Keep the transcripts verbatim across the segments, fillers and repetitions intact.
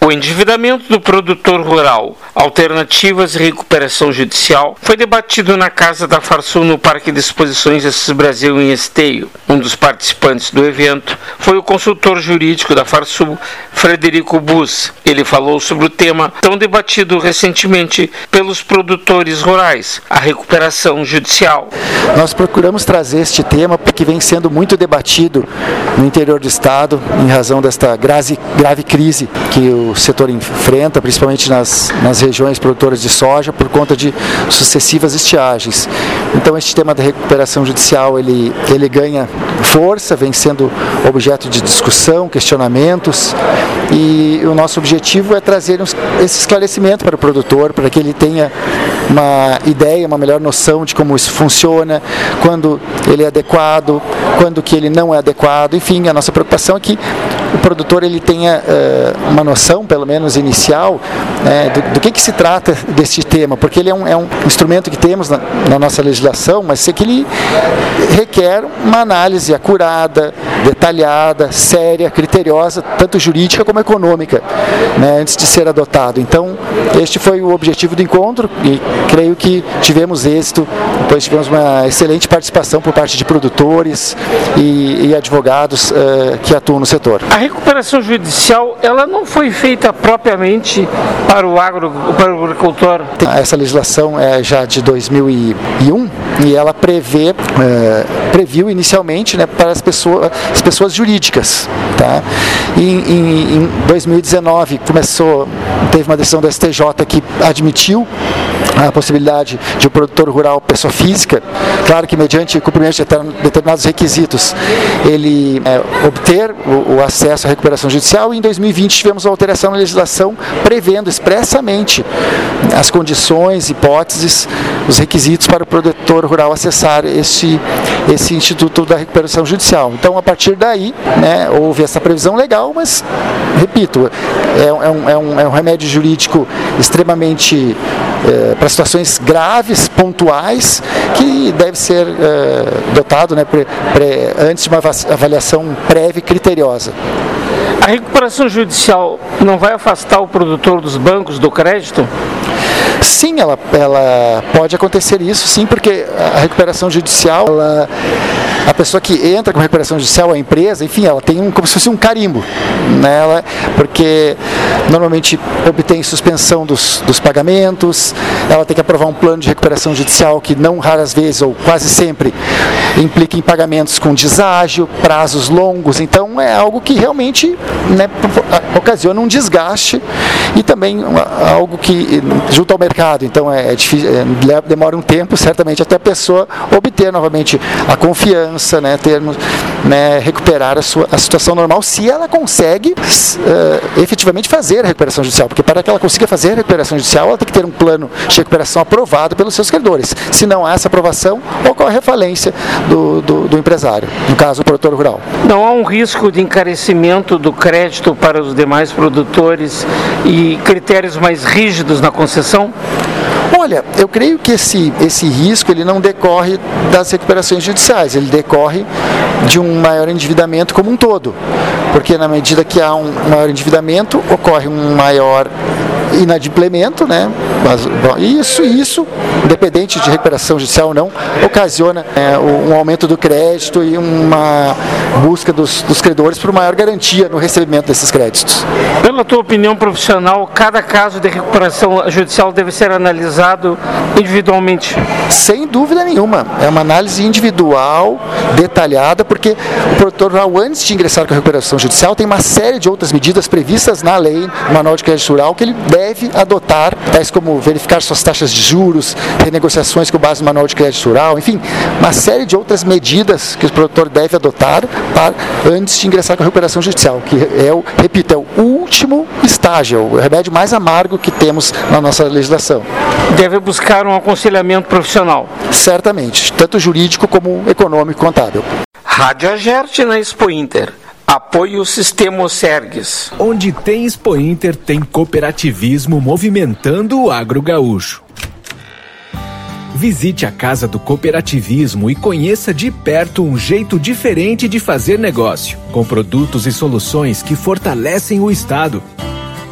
O endividamento do produtor rural, alternativas e recuperação judicial foi debatido na Casa da Farsul no Parque de Exposições Assis Brasil em Esteio. Um dos participantes do evento foi o consultor jurídico da Farsul, Frederico Bus. Ele falou sobre o tema tão debatido recentemente pelos produtores rurais, a recuperação judicial. Nós procuramos trazer este tema porque vem sendo muito debatido no interior do estado em razão desta grave, grave crise que o setor enfrenta, principalmente nas, nas regiões produtoras de soja, por conta de sucessivas estiagens. Então, este tema da recuperação judicial, ele, ele ganha força, vem sendo objeto de discussão, questionamentos, e o nosso objetivo é trazer esse esclarecimento para o produtor, para que ele tenha uma ideia, uma melhor noção de como isso funciona, quando ele é adequado, quando que ele não é adequado. Enfim, a nossa preocupação é que o produtor ele tenha uh, uma noção, pelo menos inicial, né, do, do que, que se trata deste tema, porque ele é um, é um instrumento que temos na, na nossa legislação, mas que ele requer uma análise acurada, detalhada, séria, criteriosa, tanto jurídica como econômica, né, antes de ser adotado. Então, este foi o objetivo do encontro e creio que tivemos êxito, depois tivemos uma excelente participação por parte de produtores e, e advogados uh, que atuam no setor. A recuperação judicial, ela não foi feita propriamente para o agro, para o agricultor? Essa legislação é já de dois mil e um e ela prevê, uh, previu inicialmente, né, para as pessoas, as pessoas jurídicas. Tá? E, em, em dois mil e dezenove começou, teve uma decisão do S T J que admitiu a possibilidade de o um produtor rural, pessoa física, claro que mediante o cumprimento de determinados requisitos, ele é, obter o, o acesso à recuperação judicial, e em dois mil e vinte tivemos uma alteração na legislação prevendo expressamente as condições, hipóteses, os requisitos para o produtor rural acessar esse, esse Instituto da Recuperação Judicial. Então, a partir daí, né, houve essa previsão legal, mas, repito, é, é, um, é, um, é um remédio jurídico extremamente é, para situações graves, pontuais, que deve ser é, dotado, né, pre, pre, antes de uma avaliação prévia e criteriosa. A recuperação judicial não vai afastar o produtor dos bancos do crédito? Sim, ela, ela pode acontecer isso, sim, porque a recuperação judicial, ela, a pessoa que entra com recuperação judicial, a empresa, enfim, ela tem um, como se fosse um carimbo nela, porque normalmente obtém suspensão dos, dos pagamentos, ela tem que aprovar um plano de recuperação judicial que não raras vezes, ou quase sempre, implica em pagamentos com deságio, prazos longos. Então é algo que realmente, né, ocasiona um desgaste e também algo que junto ao mercado, então é, é difícil, é, demora um tempo certamente até a pessoa obter novamente a confiança, né, ter, né, recuperar a sua a situação normal, se ela consegue uh, efetivamente fazer a recuperação judicial, porque para que ela consiga fazer a recuperação judicial, ela tem que ter um plano de recuperação aprovado pelos seus credores. Se não há essa aprovação, ocorre a falência do, do, do empresário, no caso o produtor rural. Não há um risco de encarecimento do crédito para os demais produtores e critérios mais rígidos na concessão? Olha, eu creio que esse, esse risco ele não decorre das recuperações judiciais, ele decorre de um maior endividamento como um todo, porque na medida que há um maior endividamento, ocorre um maior inadimplemento, né? Mas, bom, isso, isso, independente de recuperação judicial ou não, ocasiona é, um aumento do crédito e uma busca dos, dos credores por maior garantia no recebimento desses créditos. Pela tua opinião profissional, cada caso de recuperação judicial deve ser analisado individualmente? Sem dúvida nenhuma, é uma análise individual, detalhada, porque o produtor rural, antes de ingressar com a recuperação judicial, tem uma série de outras medidas previstas na lei, no Manual de Crédito Rural, que ele deve adotar, tais como verificar suas taxas de juros, renegociações com base no Manual de Crédito Rural, enfim, uma série de outras medidas que o produtor deve adotar para, antes de ingressar com a recuperação judicial, que é o, repito, é o último estágio, o remédio mais amargo que temos na nossa legislação. Deve buscar um aconselhamento profissional? Certamente, tanto jurídico como econômico e contábil. Rádio Agerte na Expo Inter. Apoio Sistema Sergues. Onde tem Expo Inter, tem cooperativismo movimentando o agro gaúcho. Visite a Casa do Cooperativismo e conheça de perto um jeito diferente de fazer negócio, com produtos e soluções que fortalecem o Estado.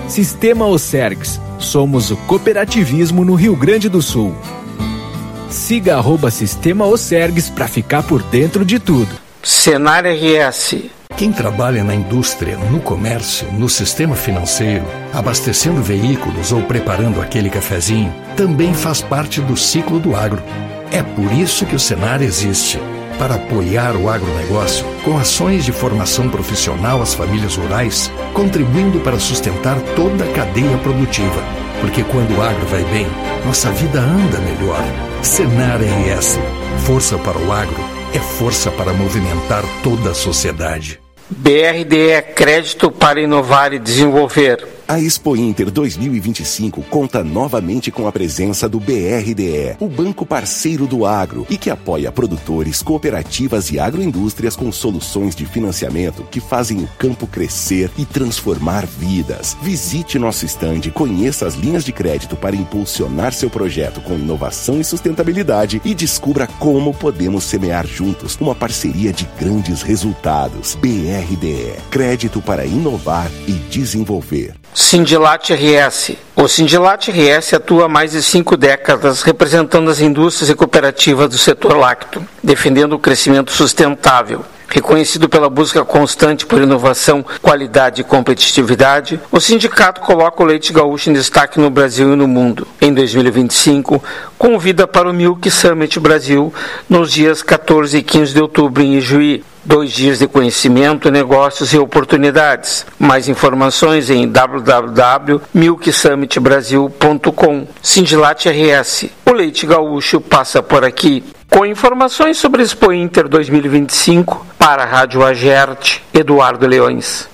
Sistema Osergs. Somos o cooperativismo no Rio Grande do Sul. Siga arroba Sistema Osergs para ficar por dentro de tudo. Senar R S. Quem trabalha na indústria, no comércio, no sistema financeiro, abastecendo veículos ou preparando aquele cafezinho, também faz parte do ciclo do agro. É por isso que o Senar existe, para apoiar o agronegócio com ações de formação profissional às famílias rurais, contribuindo para sustentar toda a cadeia produtiva. Porque quando o agro vai bem, nossa vida anda melhor. Senar R S. Força para o agro é força para movimentar toda a sociedade. B R D E Crédito para Inovar e Desenvolver. A Expo Inter dois mil e vinte e cinco conta novamente com a presença do B R D E, o banco parceiro do agro e que apoia produtores, cooperativas e agroindústrias com soluções de financiamento que fazem o campo crescer e transformar vidas. Visite nosso estande, conheça as linhas de crédito para impulsionar seu projeto com inovação e sustentabilidade e descubra como podemos semear juntos uma parceria de grandes resultados. B R D E, crédito para inovar e desenvolver. Sindilat R S. O Sindilat R S atua há mais de cinco décadas representando as indústrias e cooperativas do setor lácteo, defendendo o crescimento sustentável. Reconhecido pela busca constante por inovação, qualidade e competitividade, o sindicato coloca o leite gaúcho em destaque no Brasil e no mundo. Em dois mil e vinte e cinco, convida para o Milk Summit Brasil nos dias quatorze e quinze de outubro em Ijuí. Dois dias de conhecimento, negócios e oportunidades. Mais informações em w w w ponto milk summit brasil ponto com. Sindilat R S. O leite gaúcho passa por aqui. Com informações sobre Expo Inter dois mil e vinte e cinco, para a Rádio Agerte, Eduardo Leões.